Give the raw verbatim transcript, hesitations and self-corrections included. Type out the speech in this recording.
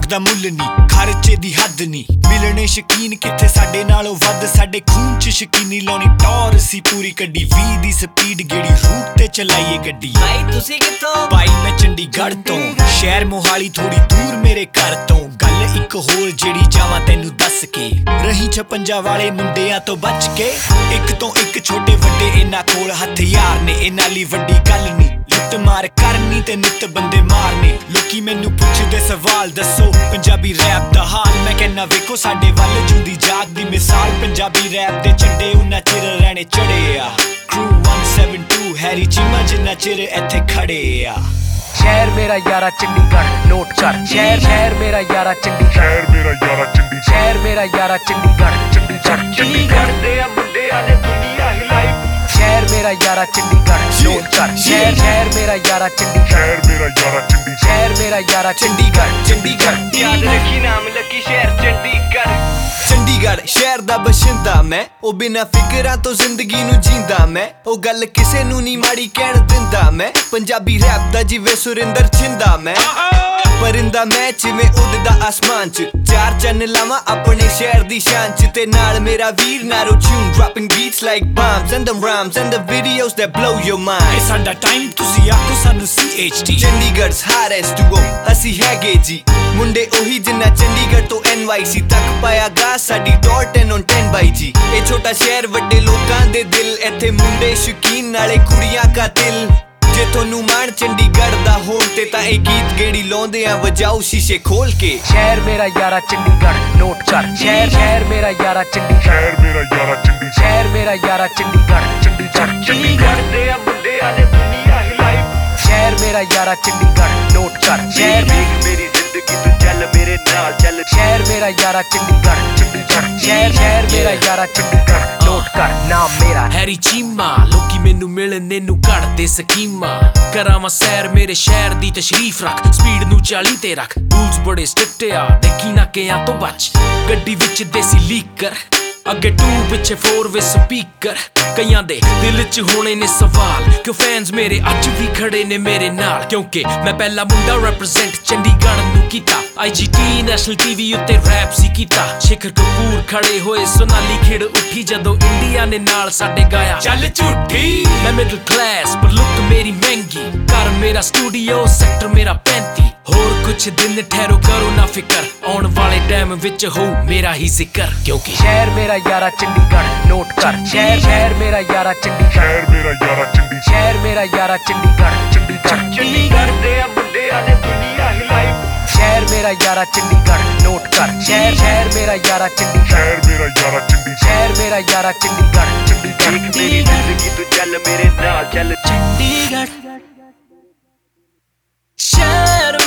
दा मुल नी खर्चे दी हद नी मिलने शकीन किथे साडे नालों वध साडे खून च शकीनी लाउणी टॉर सी पूरी कड्डी वी दी स्पीड गेड़ी रूट ते चलाईए गड्डी। भाई तुसी कित्थों? भाई मैं चंडीगढ़ तो शहर मोहाली थोड़ी दूर मेरे घर तो गल इक होर जेड़ी जावां तैनू दस के रही छपंजा वाले मुंडियां तो बच के एक तो एक छोटे वड्डे इन्हां कोल हथियार ने इन्हां लई वड्डी गल नी लुट मार करनी ते नित बंदे मारने लोकी मैनू पुछदे सवाल दसो पंजाबी रैप दा हाल मैं कहना वेखो साडे वल जुंदी जाग दी मिसाल पंजाबी रैप दे झंडे उन्ना चिर रहने चढ़े आ crew one seven two Harry Cheema जिन्ना चिर इत्थे खड़े आ। शहर मेरा यारा चंडीगढ़ नोट कर शहर शहर मेरा यारा चंडीगढ़ शहर मेरा यारा चंडीगढ़ शहर मेरा यारा चंडीगढ़ चंडीगढ़ चंडीगढ़ दे मुंडे आले दुनिया हिलाई शहर मेरा यारा चंडीगढ़ नोट कर शहर शहर मेरा यारा चंडीगढ़ शहर मेरा यारा चंडीगढ़ शहर मेरा यारा चंडीगढ़ चंडीगढ़ याद रखी नाम लगी शहर चंडीगढ़ चंडीगढ़ शहर दा बशिंदा मैं ओ बिना फिकरां तो जिंदगी नू जींदा मैं ओ गल किसे नू नी माड़ी कहण दिंदा मैं पंजाबी रैप दा जिवें सुरिंदर छिंदा मैं परिंदा मैं जिवें उड़दा आसमान च चार चन्न लावां अपने शहर दी शान च ते नाल मेरा वीर नारो tune dropping beats like bombs and the rhymes and the videos that blow your mind ए साडा टाइम तुसी आखो सानू C H D Chandigarh's hottest duo ਅਸੀਂ ਹੈਗੇ ਜੀ ਮੁੰਡੇ ਉਹੀ ਜਿੰਨਾ ਚੰਡੀਗੜ੍ਹ ਤੋਂ ਐਨ ਵਾਈ ਸੀ ਤੱਕ ਪਾਇਆ ਗਾ ਸਾਡੀ ਟੌਰ ten on ten ਬਾਈ ਜੀ ਇਹ ਛੋਟਾ ਸ਼ਹਿਰ ਵੱਡੇ ਲੋਕਾਂ ਦੇ ਦਿਲ ਇੱਥੇ ਮੁੰਡੇ ਸ਼ੌਕੀਨ ਨਾਲੇ ਕੁੜੀਆਂ ਕਾਤਿਲ ਜੇ ਤੁਹਾਨੂੰ ਮਾਣ ਚੰਡੀਗੜ੍ਹ ਦਾ ਹੋਣ ਤੇ ਤਾਂ ਇਹ ਗੀਤ ਗੇੜੀ ਲਾਉਂਦੇ ਆ ਵਜਾਓ ਸ਼ੀਸ਼ੇ ਖੋਲ ਕੇ शहर मेरा यारा चंडीगढ़ नोट कर शहर शहर मेरा यारा चंडीगढ़ शहर मेरा यारा चंडीगढ़ शहर मेरा यारा चंडीगढ़ चंडीगढ़ चंडीगढ़ दे मुंडे आले दुनिया हिलाई शहर मेरा यारा चंडीगढ़ नोट कर शहर मेरी जिंदगी तू चल मेरे नाल चल शहर मेरा यारा चंडीगढ़ चंडीगढ़ शहर शहर मेरा यारा चंडीगढ़ नोट कर नाम मेरा हैरी चीमा लोकी मैनू मिलने नू घड़दे स्कीमा करावां सैर मेरे शहर दी तशरीफ रख स्पीड नू चाली ते रख रूल्स बड़े स्ट्रिक्ट आ देखी ना कियां तो बच गड्डी विच देसी लीकर अगे टू पिछे फोर वे स्पीकर कईयां दे दिल च होने ने सवाल क्यों फैंस मेरे अज भी खड़े ने मेरे नाल क्योंकि मैं पहला मुंडा रिप्रेजेंट चंडीगढ़ नू कीता I G T national TV उत्ते रैप सी कीता शिखर कपूर खड़े होए सोनाली खिड़ उठी जदों इंडिया ने नाल साडे गाया चल झूठी मैं मिडिल क्लास पर लुक मेरी महंगी घर मेरा स्टूडियो सेक्टर मेरा पैंती होर कुछ दिन ठहरो करो ना फिकर आउण वाले टाइम विच हो मेरा ही जिक्र क्योंकि शहर मेरा यारा चंडीगढ़ नोट कर शहर शहर मेरा यारा चंडीगढ़ शहर मेरा यारा चंडीगढ़ शहर मेरा यारा चंडीगढ़ चंडीगढ़ चंडीगढ़ दे मुंडे आले दुनिया हिलाई शहर मेरा यारा चंडीगढ़ नोट कर शहर शहर मेरा यारा चंडीगढ़ शहर मेरा यारा चंडीगढ़ शहर मेरा यारा चंडीगढ़ चंडीगढ़ मेरी जिंदगी तू चल मेरे नाल चल चंडीगढ़ शहर